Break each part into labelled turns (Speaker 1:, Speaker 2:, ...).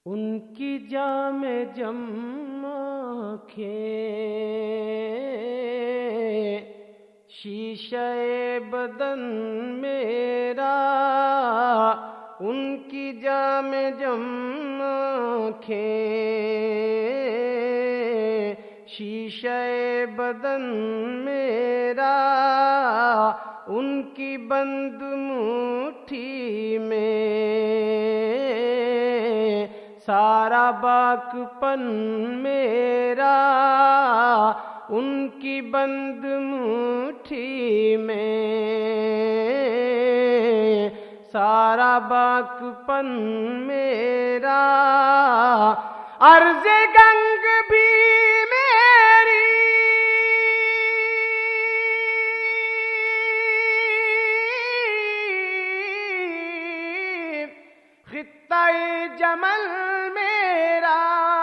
Speaker 1: ان کی جام جم آنکھیں شیشہ بدن میرا، ان کی جام جم آنکھیں شیشہ بدن میرا، ان کی بند مٹھی میں سارا باکپن میرا، ان کی بند مٹھی میں سارا باکپن میرا، عرض گنگ بھی میری خطہ جمل میرا،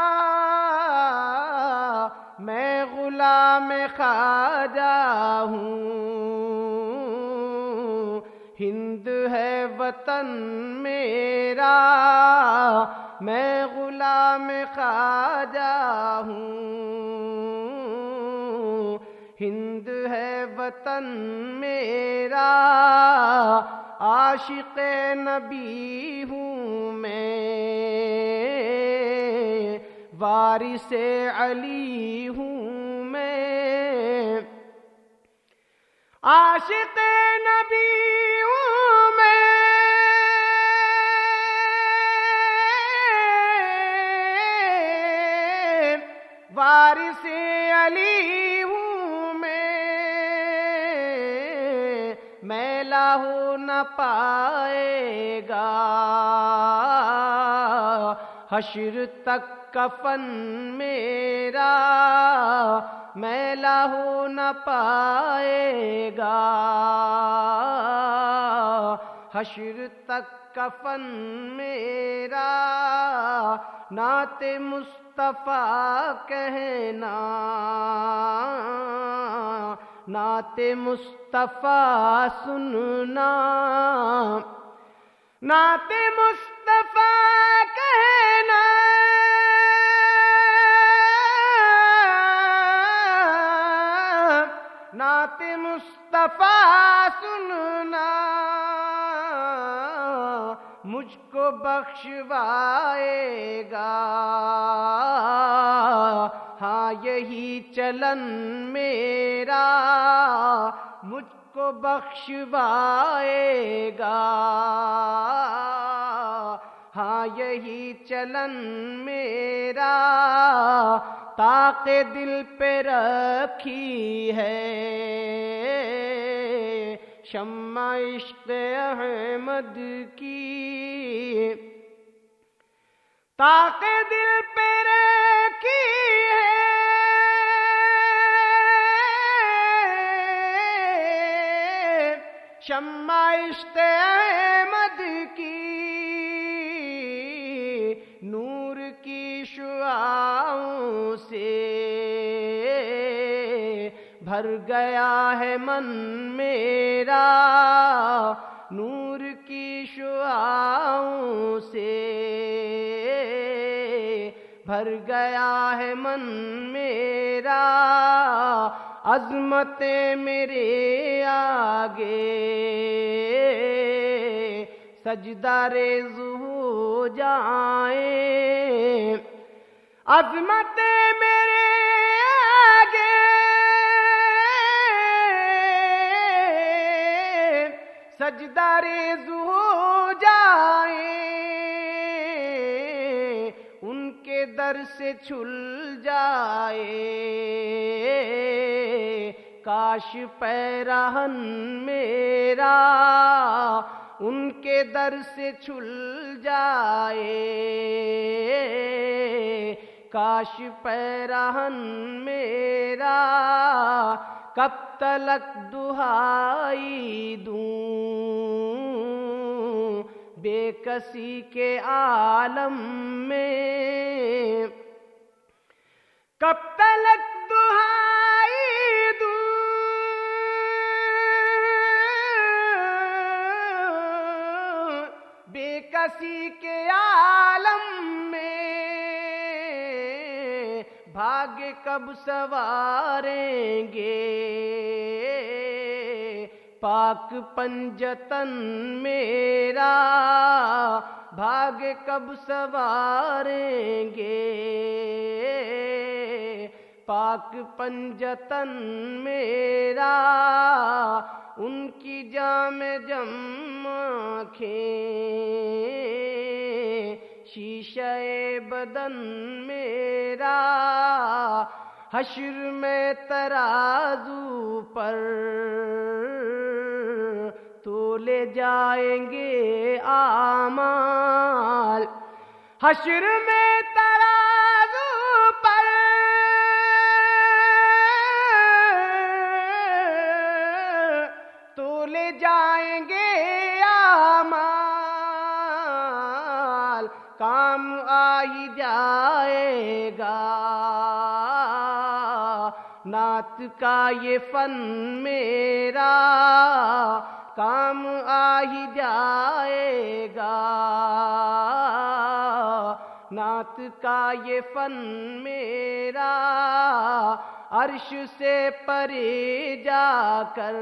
Speaker 1: میں غلام خواجہ ہوں، ہند ہے وطن میرا، میں غلام خواجہ ہوں، ہند ہے وطن میرا، عاشق نبی ہوں میں، وارث علی ہوں میں، عاشق نبی ہوں میں، وارث علی ہوں میں لہو نہ پائے گا حشر تک کفن میرا، میں لہو نہ پائے گا حشر تک کفن میرا، نعت مصطفیٰ کہنا، نعت مصطفیٰ سننا، نعت مصطفیٰ کہنا، نعت مصطفیٰ سننا، مجھ کو بخشوائے گا ہاں یہی چلن میرا، مجھ کو بخشوائے گا ہاں یہی چلن میرا، طاق دل پہ رکھی ہے شمع عشق احمد کی، طاق دل پہ رکھی ہے شمع عشق احمد کی، نور کی شعاعوں سے بھر گیا ہے من میرا، نور کی شعاعوں سے بھر گیا ہے من میرا، عظمتیں میرے آگے سجدہ ریز ہو جائیں، عظمتیں میرے آگے سجدہ ریز ہو جائیں، ان کے در سے چھل جائے کاش پیرہن میرا، ان کے در سے چھل جائے کاش پیرہن میرا، کب تلک دہائی دوں بے کسی کے عالم میں، کب تلک دہائی دوں بے کسی کے عالم میں، بھاگے کب سواریں گے پاک پنجتن میرا، بھاگے کب سواریں گے پاک پنجتن میرا، ان کی جام جم آنکھیں شیشہ بدن میرا، حشر میں ترازو پر تولے جائیں گے اعمال، حشر میں ترازو پر تولے جائیں گے اعمال، کام آ ہی جائے گا نعت کا یہ فن میرا، کام آ ہی جائے گا نعت کا یہ فن میرا، عرش سے پرے جا کر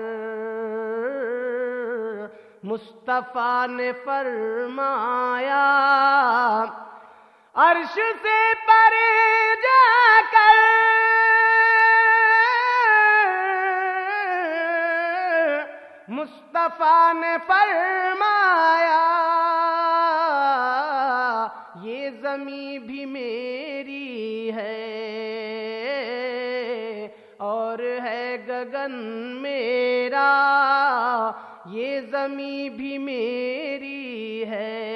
Speaker 1: مصطفیٰ نے فرمایا، عرش سے پرے جا کر مصطفیٰ نے فرمایا، یہ زمین بھی میری ہے اور ہے گگن میرا، یہ زمین بھی میری ہے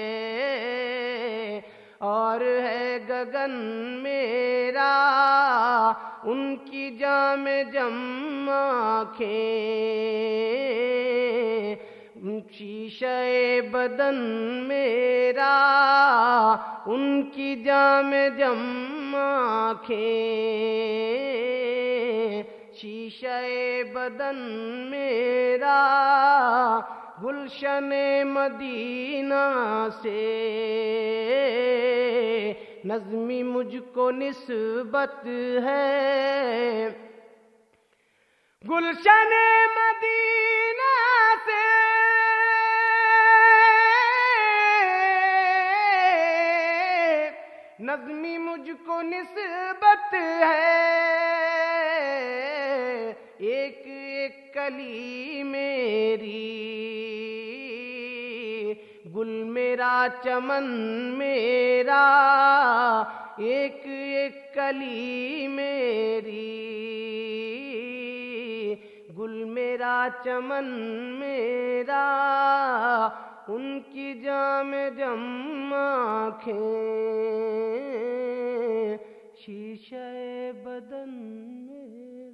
Speaker 1: اور ہے گگن میرا، ان کی جام جم آنکھیں شیشہ بدن میرا، ان کی جام جم آنکھیں شیشہ بدن میرا، گلشن مدینہ سے نظمی مجھ کو نسبت ہے، گلشن مدینہ سے نظمی مجھ کو نسبت ہے، ایک ایک کلی میری گل میرا چمن میرا، ایک ایک کلی میری گل میرا چمن میرا، ان کی جام جم آنکھیں شیشہ بدن میں